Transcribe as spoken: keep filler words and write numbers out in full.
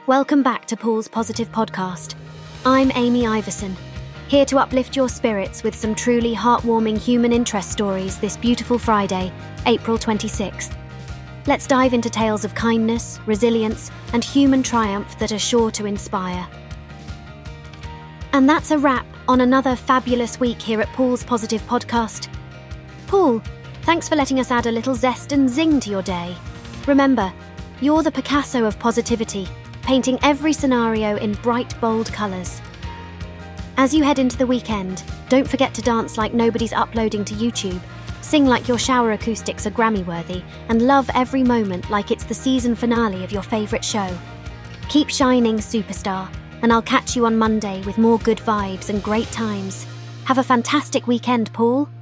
Welcome back to Paul's Positive Podcast. I'm Amy Iverson, here to uplift your spirits with some truly heartwarming human interest stories this beautiful Friday, April twenty-sixth. Let's dive into tales of kindness, resilience, and human triumph that are sure to inspire. And that's a wrap on another fabulous week here at Paul's Positive Podcast. Paul, thanks for letting us add a little zest and zing to your day. Remember, you're the Picasso of positivity, painting every scenario in bright, bold colours. As you head into the weekend, don't forget to dance like nobody's uploading to YouTube, sing like your shower acoustics are Grammy-worthy, and love every moment like it's the season finale of your favourite show. Keep shining, superstar, and I'll catch you on Monday with more good vibes and great times. Have a fantastic weekend, Paul.